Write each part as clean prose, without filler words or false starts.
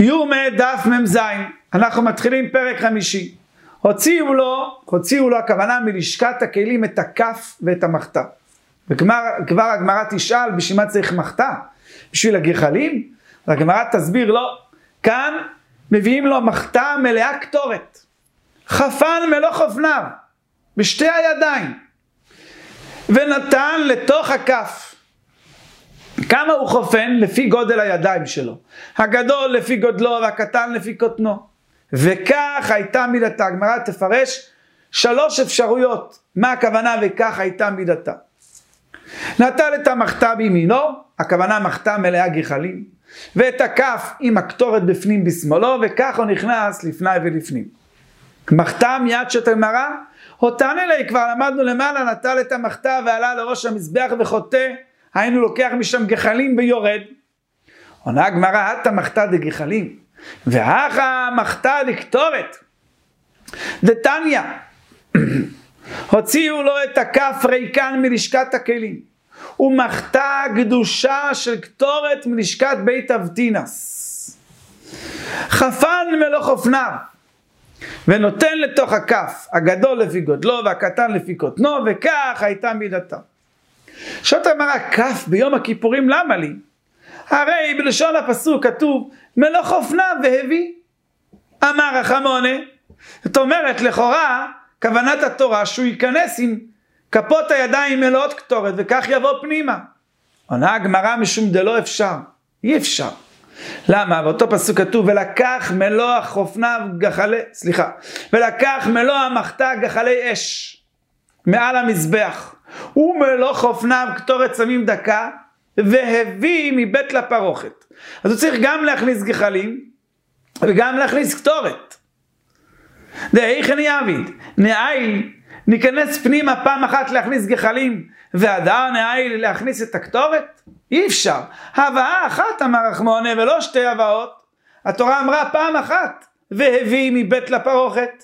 יומא דף מ"ז, אנחנו מתחילים פרק חמישי. הוציאו לו הכוונה מלשכת הכלים את הכף ואת המחתה. וכבר הגמרא תשאל, בשביל מה צריך מחתה? בשביל הגחלים? והגמרא תסביר לא. כאן מביאים לו מחתה מלאה קטורת. חפן מלוא חופניו, בשתי הידיים. ונתן לתוך הכף. כמה הוא חופן? לפי גודל הידיים שלו. הגדול לפי גודלו והקטן לפי קטנו. וכך הייתה מידתה. הגמרא תפרש 3 אפשרויות. מה הכוונה וכך הייתה מידתה? נטל את המחתה בימינו, הכוונה מחתה מלאה גחלים, ואת הכף עם הקטורת בפנים בשמאלו, וכך הוא נכנס לפני ולפנים. מחתה מיד שתמרה, אותן אלי כבר למדנו למעלה, נטל את המחתה ועלה לראש המזבח וחוטא, היינו לוקח משם גחלים ויורד. עונה הגמרא, את המחתה דגחלים, ואחא מחתה דקטורת. דתניא, הוציאו לו את הכף ריקן מלשכת הכלים, ומחתה קדושה של קטורת מלשכת בית אבטינס. חפן מלוא חופניו, ונותן לתוך הכף, הגדול לפי גודלו והקטן לפי קטנו, וכך הייתה מידתה. שואלת הגמרא, כף ביום הכיפורים למה לי? הרי בלשון הפסוק כתוב מלוא חופניו והביא. אמר רחמונה, זאת אומרת לכאורה כוונת התורה שהוא ייכנס עם כפות הידיים מלאות קטורת וכך יבוא פנימה. עונה הגמרא משום דלא אפשר, אי אפשר. למה? באותו פסוק כתוב ולקח מלוא חופניו ולקח מלוא המחתה גחלי אש מעל המזבח, ומלוא חופניו קטורת שמים דקה, והביא מבית לפרוכת. אז הוא צריך גם להכניס גחלים וגם להכניס קטורת. דאיכן יעביד, נעיל ניכנס פנימה פעם אחת להכניס גחלים והדר נעיל להכניס את הקטורת? אי אפשר. הבאה אחת אמר רחמונה ולא 2 הבאות. התורה אמרה פעם אחת והביא מבית לפרוכת.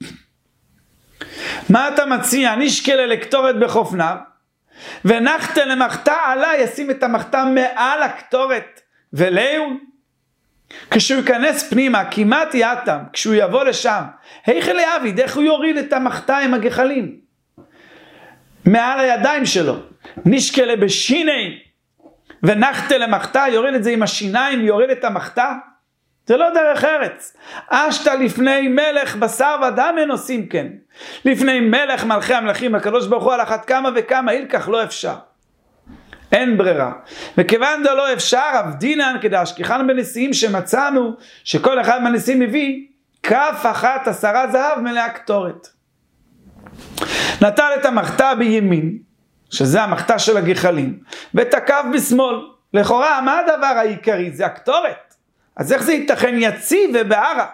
מה אתה מציע? נשקל לקטורת בחופניו ונחתה למחתה עלה, ישים את המחתה מעל הקטורת ולאו כשהוא ייכנס פנימה כמעט יאתם, כשהוא יבוא לשם היכל יעביד, איך הוא יוריד את המחתה עם הגחלים מעל הידיים שלו? נשקלה בשיני ונחתה למחתה, יוריד את זה עם השיניים, יוריד את המחתה? זה לא דרך ארץ. אשתה לפני מלך בשר ודם אין עושים כן, לפני מלך מלכי המלכים הקדוש ברוך הוא על אחת כמה וכמה, אילכך לא אפשר, אין ברירה. וכיוון דלא אפשר אבדינן כדאשכחן בנשיאים שמצאנו שכל אחד מהנשיאים מביא כף אחת 10 זהב מלאה קטורת. נטל את המחתה בימין, שזה המחתה של הגחלים, ואת הכף בשמאל. לכאורה מה הדבר העיקרי? זה הקטורת. אז איך זה ייתכן? יציב ובערה.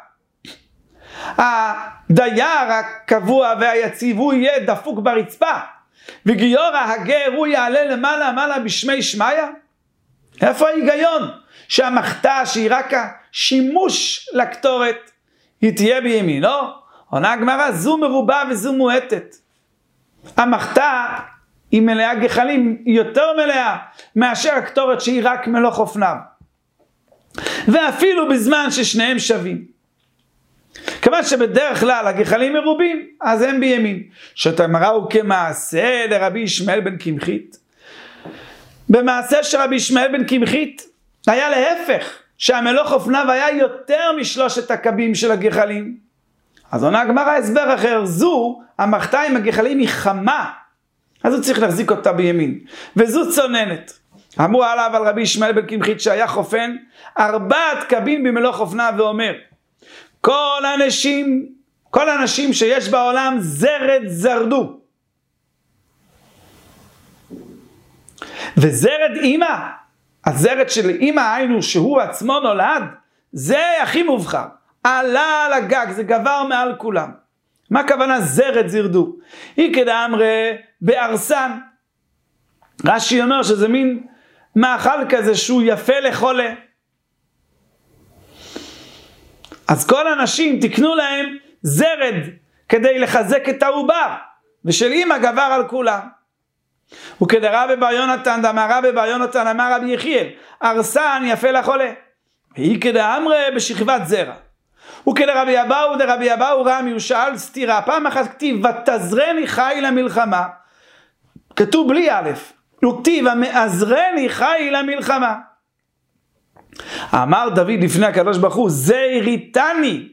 הדייר הקבוע והיציב הוא יהיה דפוק ברצפה, וגיורא הגר הוא יעלה למעלה בשמי שמיה? איפה ההיגיון שהמחתה שהיא רק השימוש לקטורת היא תהיה בימין? לא, עונה הגמרא, זו מרובה וזו מועטת. המחתה היא מלאה גחלים, היא יותר מלאה מאשר הקטורת שהיא רק מלוא חופניו, ואפילו בזמן ששניהם שווים. כיוון שבדרך כלל הגחלים מרובים, אז הם בימין. שתמרה הוא כמעשה לרבי ישמעאל בן קמחית. במעשה של רבי ישמעאל בן קמחית היה להפך, שהמלוא חופניו היה יותר מ3 הקבים של הגחלים. אז עונה הגמרא הסבר אחר, זו המחתה עם הגחלים היא חמה, אז הוא צריך להחזיק אותה בימין, וזו צוננת. אמרו עליו על רבי ישמעאל בן קמחית שהיה חופן 4 קבים במלוא חופניו, ואומר כל האנשים שיש בעולם זרד זרדו, וזרד אמא, הזרד של אמא היינו שהוא עצמו נולד, זה הכי מובחר, עלה על הגג, זה גבר מעל כולם. מה הכוונה זרד זרדו? היא כדאמרי בארסן. רש"י אומר שזה מין מאכל כזה שהוא יפה לחולה. אז כל האנשים תקנו להם זרד כדי לחזק את העובר, ושל אמא גבר על כולם. וכדרבי בר יונתן דאמר רבי בר יונתן אמר רבי יחיאל, ארסן יפה לחולה. והיא כדאמרי בשכבת זרע. וכדרבי אבאו דרבי אבאו רמי הוא שאל סתירה. פעם אחת כתיב ותזרני חי למלחמה. כתוב בלי א', וכתיב המאזרני חי למלחמה. אמר דוד לפני הקדוש ברוך הוא, זה הריתני.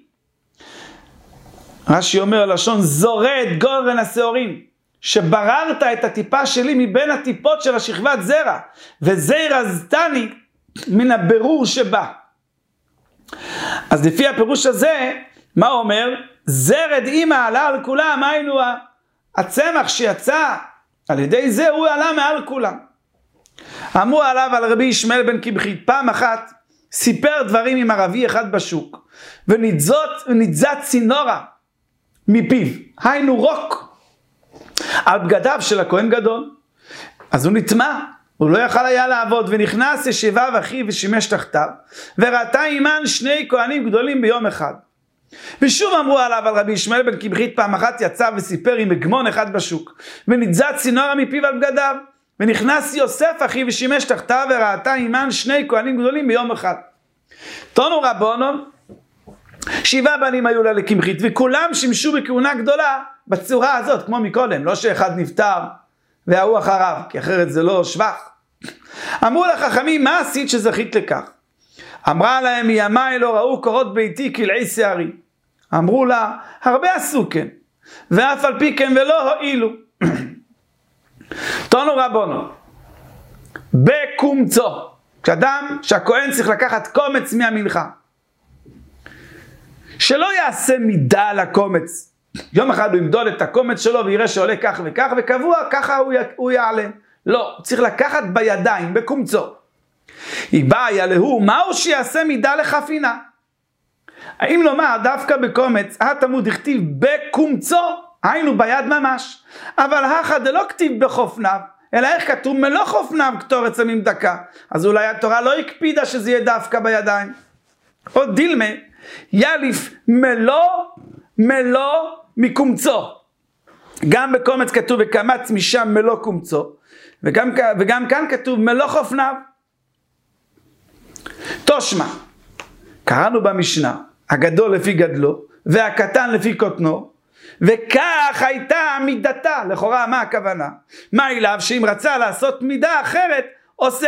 רש"י אומר לשון זורע את גורן השעורים, שבררת את הטיפה שלי מבין הטיפות של השכבת זרע, וזה הרזתני מן הברור שבא. אז לפי הפירוש הזה, מה אומר? זרד אימא עלה על כולם, היינו הצמח שיצא, על ידי זה הוא עלה מעל כולם. אמרו עליו על רבי ישמעאל בן קמחי, פעם אחת סיפר דברים עם ערבי אחד בשוק, וניתזת צינורה מפיו, היינו רוק, על בגדיו של הכהן גדול. אז הוא נטמע, הוא לא יכל היה לעבוד, ונכנס ישבב אחיו ושימש תחתיו, וראתה עימן שני כהנים גדולים ביום אחד. ושוב אמרו עליו על רבי ישמעאל בן קמחי, פעם אחת יצא וסיפר עם הגמון אחד בשוק, וניתזת צינורה מפיו על בגדיו, ונכנס יוסף אחיו ושימש תחתיו, וראתה עימן שני כהנים גדולים ביום אחד. תונו רבונון, 7 בנים היו לה לקמחית, וכולם שימשו בכהונה גדולה בצורה הזאת, כמו מקודם, לא שאחד נפטר והוא אחריו, כי אחרת זה לא שבח. אמרו לחכמים, מה עשית שזכית לכך? אמרה להם, מימיי לא ראו קורות ביתי כלעי שערי. אמרו לה, הרבה עשו כן, ואף על פי כן ולא הועילו. תונו רבונו, בקומצו, כשאדם שהכהן צריך לקחת קומץ מהמנחה, שלא יעשה מידה לקומץ. יום אחד הוא ימדוד את הקומץ שלו ויראה שעולה כך וכך, וקבוע ככה הוא יעלה. לא, הוא צריך לקחת בידיים, בקומצו. היא באה להו, מהו שיעשה מידה לחפינה? האם לומר דווקא בקומץ, התלמוד הכתיב בקומצו, היינו ביד ממש. אבל הכא דלא כתיב בחופניו, אלא איך כתוב מלוא חופניו קטורץ הממדקה. אז אולי התורה לא הקפידה שזה יהיה דווקא בידיים. עוד דילמה, יליף מלוא מקומצו. גם בקומץ כתוב וקמץ משם מלוא קומצו, וגם כאן כתוב מלוא חופניו. תושמע, קראנו במשנה, הגדול לפי גדלו, והקטן לפי קוטנו, וכך הייתה מידתה. לכאורה מה הכוונה? מה אליו שאם רצה לעשות מידה אחרת, עושה.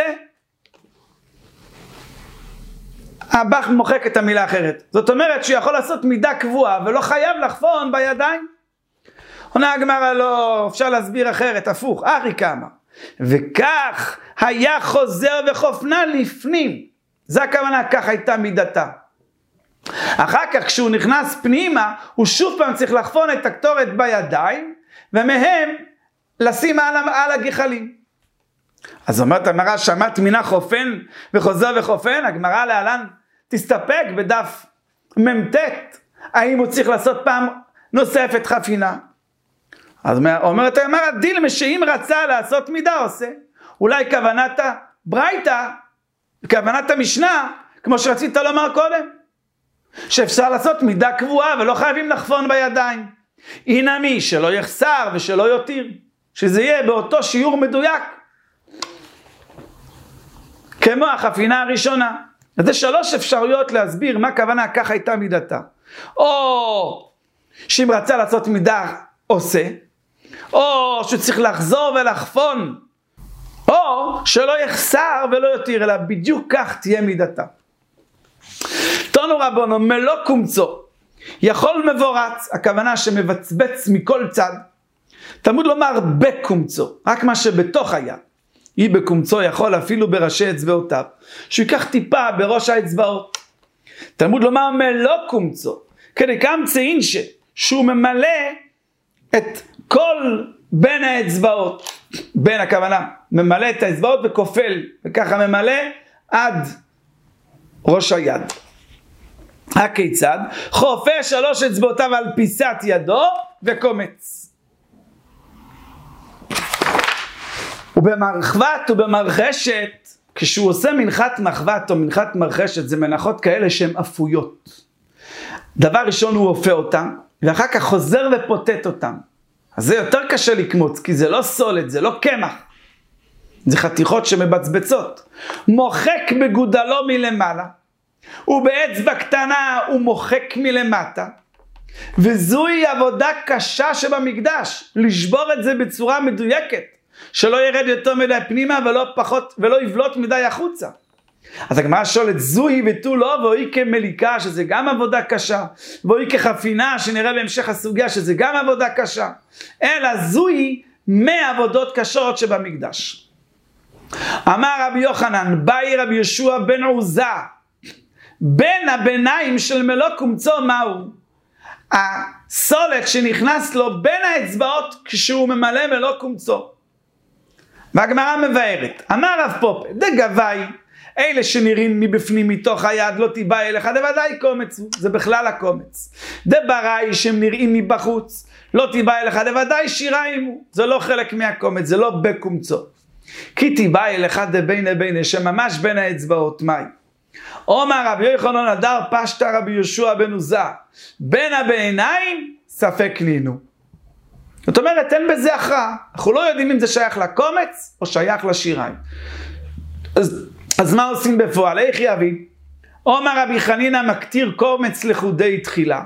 הבח מוחק את המילה אחרת. זאת אומרת שהוא יכול לעשות מידה קבועה, ולא חייב לחפון בידיים. עונה הגמרא, לא, אפשר להסביר אחרת, הפוך, אחי כמה. וכך היה חוזר וחופנה לפנים. זה הכוונה, כך הייתה מידתה. אחר כך כשהוא נכנס פנימה, הוא שוב פעם צריך לחפון את הקטורת בידיים, ומהם לשים על הגחלים. אז אומרת הגמרא, שמעת מינה חופן וחוזר וחופן, הגמרא להלן תסתפק בדף מ"ט, האם הוא צריך לעשות פעם נוספת חפינה? אז אומרת הגמרא, דילמה שאם רצה לעשות מידה עושה. אולי כוונת ברייתא, כוונת המשנה, כמו שרצית לומר קודם, שאפשר לעשות מידה קבועה ולא חייבים לחפון בידיים. הנה מי שלא יחסר ושלא יותיר, שזה יהיה באותו שיעור מדויק, כמו החפינה הראשונה. אז זה 3 אפשרויות להסביר מה הכוונה כך הייתה מידתה. או שאם רצה לעשות מידה עושה, או שצריך לחזור ולחפון, או שלא יחסר ולא יותיר, אלא בדיוק כך תהיה מידתה. תונו רבונו, מלוא קומצו, יכול מבורץ, הכוונה שמבצבץ מכל צד. תלמוד לומר בקומצו, רק מה שבתוך היד. היא בקומצו יכול אפילו בראשי אצבעותיו, שהוא ייקח טיפה בראש האצבעות. תלמוד לומר מלוא קומצו, כדי קמצא אינשא, שהוא ממלא את כל בין האצבעות, בין הכוונה, ממלא את האצבעות וכופל, וככה ממלא עד ראש היד. הכיצד? חופה 3 אצבעותיו על פיסת ידו וקומץ. ובמרחבת ובמרחשת, כשהוא עושה מנחת מחבת או מנחת מרחשת, זה מנחות כאלה שהן אפויות. דבר ראשון הוא אופה אותם, ואחר כך חוזר ופוטט אותם. אז זה יותר קשה לקמוץ, כי זה לא סולת, זה לא קמח. זה חתיכות שמבצבצות. מוחק בגודלו מלמעלה, ובאצבע קטנה הוא מוחק מלמטה, וזוהי עבודה קשה שבמקדש, לשבור את זה בצורה מדויקת, שלא ירד יותר מדי פנימה ולא יבלוט מדי החוצה. אז הגמרא שואלת, זוהי ותו לא, והיא כמליקה, שזה גם עבודה קשה, והיא כחפינה, שנראה בהמשך הסוגיה, שזה גם עבודה קשה, אלא זוהי מעבודות קשות שבמקדש. אמר רבי יוחנן, באי רבי יהושע בן עוזה, בין הביניים של מלוא קומצו מהו? הסולת שנכנס לו בין האצבעות כשהוא ממלא מלוא קומצו. והגמרא מבארת, אמר רב פופה, דגבי, אלה שנראים מבפנים מתוך היד לא תיבא אליך, דוודאי קומץ הוא, זה בכלל הקומץ. דבראי שהם נראים מבחוץ, לא תיבא אליך, דוודאי שיריים הוא, זה לא חלק מהקומץ, זה לא בקומצו. כי תיבא אליך דבין שממש בין האצבעות, מהי? אומר רבי יוחנן הדר פשטה רבי יהושע בן עוזה, בין הביניים ספק נינו. זאת אומרת, אין בזה הכרעה. אנחנו לא יודעים אם זה שייך לקומץ או שייך לשיריים. אז מה עושים בפועל? איך יבין? אומר רבי חנינא מקטיר קומץ לחודי תחילה,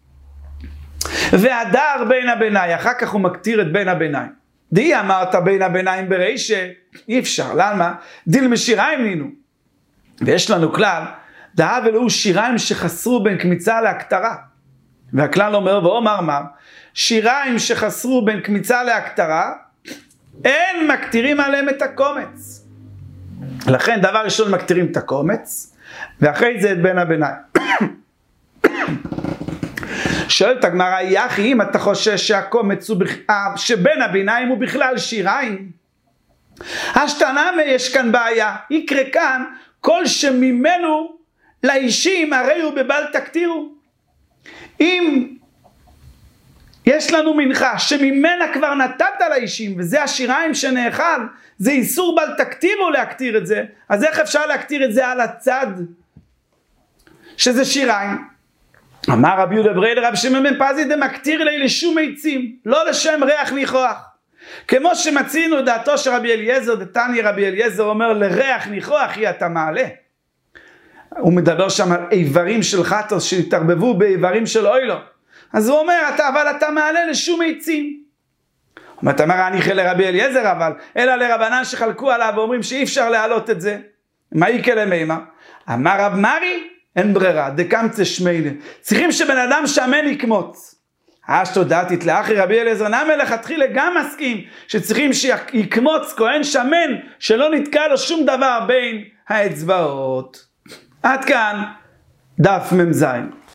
והדר בין הביניים, אחר כך הוא מקטיר את בין הביניים. די אמרת בין הביניים ברישה, אי אפשר, למה? דיל משיריים נינו. ויש לנו כלל, דאב אלוהו שיריים שחסרו בין קמיצה להקטרה. והכלל אומר, ואומר מה? שיריים שחסרו בין קמיצה להקטרה, אין מקטירים עליהם את הקומץ. לכן דבר ראשון מקטירים את הקומץ, ואחרי זה את בין הביניים. שואלת הגמרא, יחי, אם אתה חושש שהקומץ הוא שבין הביניים הוא בכלל שיריים, השתנמה יש כאן בעיה, יקרה כאן כל שממנו לאישים הרי הוא בבל תקטירו. אם יש לנו מנחה שממנה כבר נתת לאישים, וזה השיריים שנאכל, זה איסור בל תקטירו להקטיר את זה, אז איך אפשר להקטיר את זה על הצד שזה שיריים? אמר רבי יהודה ברי לרב שמעון בן פזי דמקטיר לי לשום עצים, לא לשם ריח ניחוח. כמו שמצינו דעתו של רבי אליעזר, דתני רבי אליעזר אומר לריח ניחוח היא אתה מעלה. הוא מדבר שם על איברים של חטוס שהתערבבו באיברים של אוילו. אז הוא אומר, אבל אתה מעלה לשום עצים. אתה אומר, אני חל לרבי אליעזר, אבל אלא לרבנן שחלקו עליו ואומרים שאי אפשר להעלות את זה. מה יקרה למימה? אמר רב מרי, אין ברירה, דקמצא שמיילה. צריכים שבן אדם שמן יקמוץ. תודעתית לאחי רבי אליעזר נמי לכתחילה גם מסכים שצריכים שיקמוץ כהן שמן שלא נתקע לו שום דבר בין האצבעות. עד כאן דף מ"ז.